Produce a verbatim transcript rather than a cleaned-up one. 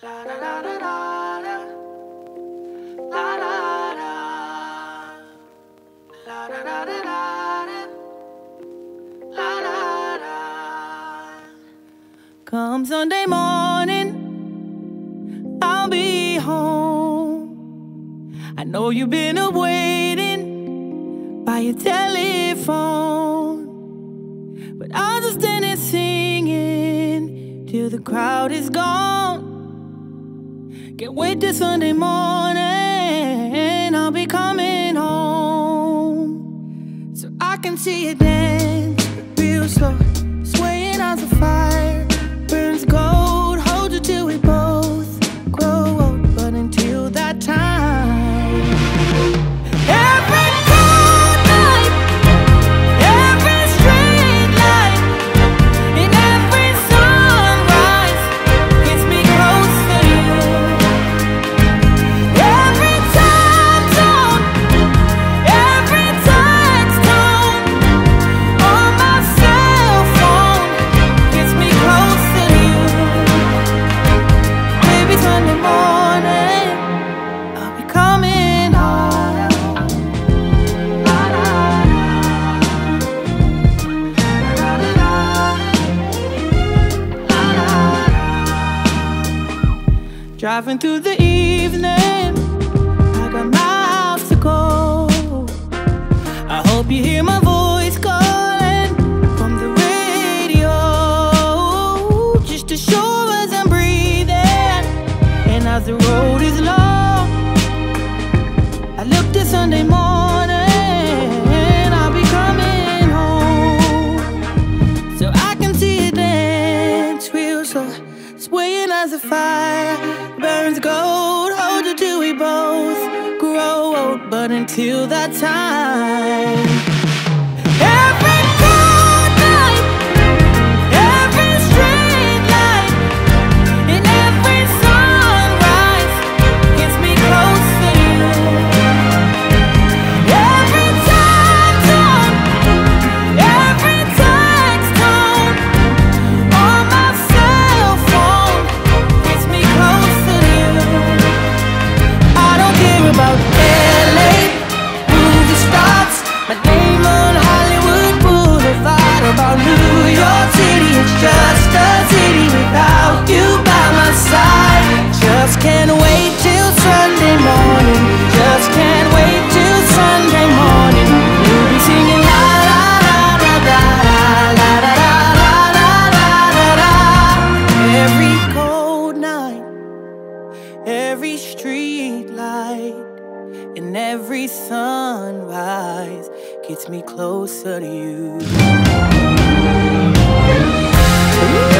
La da da da da da. La da da. La da da da da. La da da. Come Sunday morning, I'll be home. I know you've been waiting by your telephone, but I'll just stand there singing till the crowd is gone. Can't wait till Sunday morning, I'll be coming home, so I can see you dance real slow, swaying as a fire burns gold. Hold you till we both grow old, but until that time, every cold night, every straight line, in every sunrise gets me close to you. Every time zone, every text tone on my cell phone gets me close to you. Maybe Sunday morning I'll be coming home. La da da, la da da, la da da. Driving through the evening, I got miles to go. I hope you hear my voice calling from the radio, just to show us I'm breathing. And as the road is long, I look this Sunday morning, I'll be coming home, so I can see you dance real slow, swaying as the fire burns gold. Hold you till we both grow old, but until that time, every cold night, every straight line, in every sunrise gets me close to you. Every time zone, every text tone on my cell phone gets me close to you. I don't care about L A movie stars, my name on Hollywood Boulevard, about New York City. It's just a city without you by my side. Just can't wait till Sunday morning. Just can't wait till Sunday morning. We'll be singing la la la la la la la la la la la la. Every cold night, every street light, and every sunrise gets me closer to you.